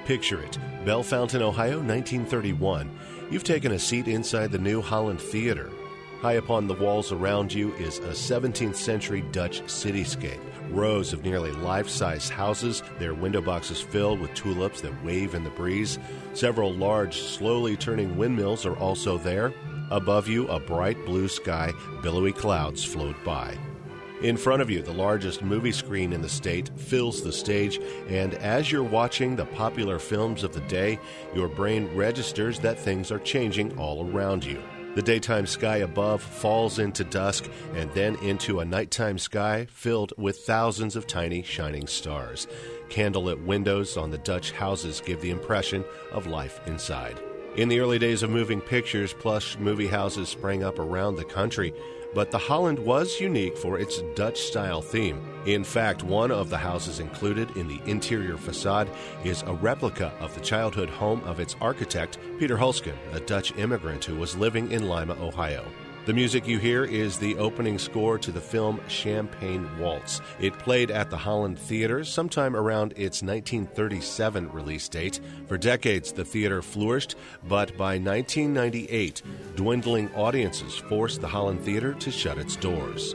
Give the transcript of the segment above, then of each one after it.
Picture it, Bellefontaine, Ohio, 1931. You've taken a seat inside the New Holland Theater. High upon the walls around you is a 17th century Dutch cityscape. Rows of nearly life-size houses, their window boxes filled with tulips that wave in the breeze. Several large, slowly turning windmills are also there. Above you, a bright blue sky, billowy clouds float by. In front of you, the largest movie screen in the state fills the stage, and as you're watching the popular films of the day, your brain registers that things are changing all around you. The daytime sky above falls into dusk and then into a nighttime sky filled with thousands of tiny shining stars. Candlelit windows on the Dutch houses give the impression of life inside. In the early days of moving pictures, plush movie houses sprang up around the country, but the Holland was unique for its Dutch-style theme. In fact, one of the houses included in the interior facade is a replica of the childhood home of its architect, Peter Hulsken, a Dutch immigrant who was living in Lima, Ohio. The music you hear is the opening score to the film Champagne Waltz. It played at the Holland Theater sometime around its 1937 release date. For decades, the theater flourished, but by 1998, dwindling audiences forced the Holland Theater to shut its doors.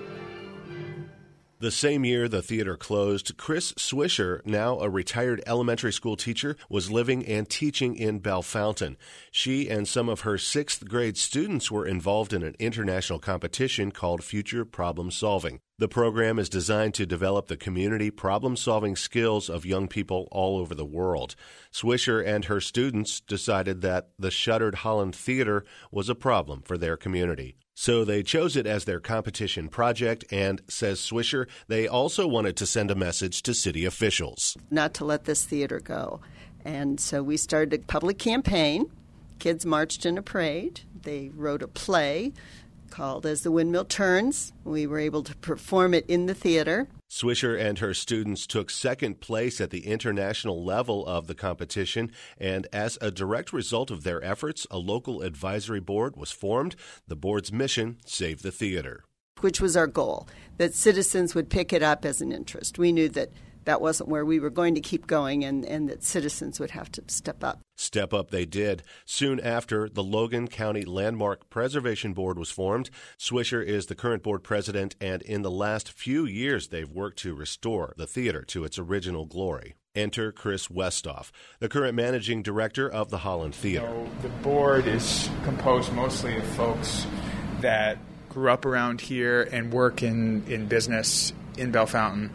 The same year the theater closed, Chris Swisher, now a retired elementary school teacher, was living and teaching in Bellefontaine. She and some of her 6th grade students were involved in an international competition called Future Problem Solving. The program is designed to develop the community problem-solving skills of young people all over the world. Swisher and her students decided that the shuttered Holland Theater was a problem for their community. So they chose it as their competition project, and, says Swisher, they also wanted to send a message to city officials. Not to let this theater go. And so we started a public campaign. Kids marched in a parade. They wrote a play called As the Windmill Turns. We were able to perform it in the theater. Swisher and her students took second place at the international level of the competition, and as a direct result of their efforts, a local advisory board was formed. The board's mission, Save the Theater. Which was our goal, that citizens would pick it up as an interest. We knew that that wasn't where we were going to keep going, and that citizens would have to step up. Step up they did. Soon after, the Logan County Landmark Preservation Board was formed. Swisher is the current board president, and in the last few years, they've worked to restore the theater to its original glory. Enter Chris Westhoff, the current managing director of the Holland Theater. The board is composed mostly of folks that grew up around here and work in business in Bellefontaine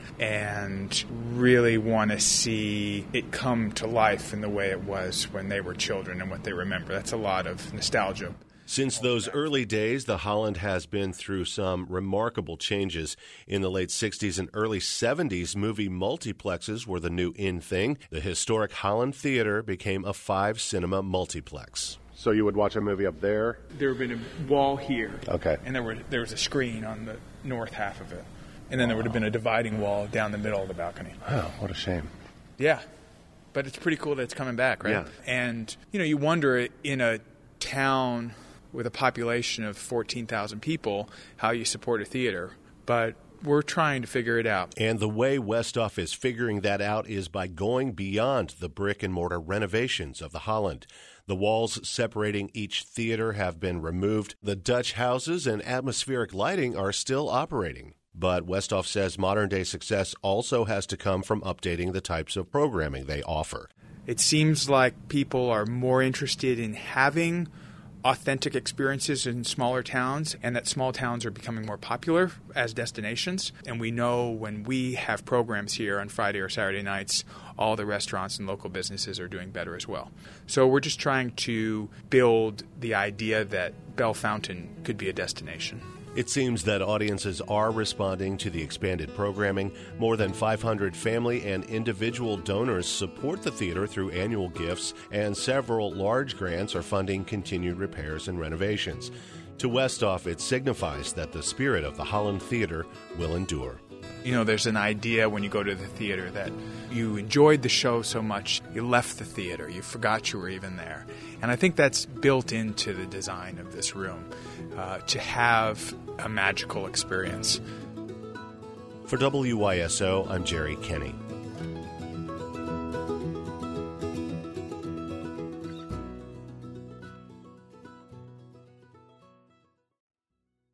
and really want to see it come to life in the way it was when they were children and what they remember. That's a lot of nostalgia. Since those early days, the Holland has been through some remarkable changes. In the late 60s and early 70s, movie multiplexes were the new in thing. The historic Holland Theater became a 5-cinema multiplex. So you would watch a movie up there? There would have been a wall here. Okay. And there was a screen on the north half of it. And then there would have been a dividing wall down the middle of the balcony. Oh, what a shame. Yeah. But it's pretty cool that it's coming back, right? Yeah. And, you wonder in a town with a population of 14,000 people how you support a theater. But we're trying to figure it out. And the way Westhoff is figuring that out is by going beyond the brick-and-mortar renovations of the Holland. The walls separating each theater have been removed. The Dutch houses and atmospheric lighting are still operating. But Westhoff says modern-day success also has to come from updating the types of programming they offer. It seems like people are more interested in having authentic experiences in smaller towns, and that small towns are becoming more popular as destinations. And we know when we have programs here on Friday or Saturday nights, all the restaurants and local businesses are doing better as well. So we're just trying to build the idea that Bellefontaine could be a destination. It seems that audiences are responding to the expanded programming. More than 500 family and individual donors support the theater through annual gifts, and several large grants are funding continued repairs and renovations. To Westhoff, it signifies that the spirit of the Holland Theater will endure. There's an idea when you go to the theater that you enjoyed the show so much, you left the theater, you forgot you were even there. And I think that's built into the design of this room, to have a magical experience. For WYSO, I'm Jerry Kenny.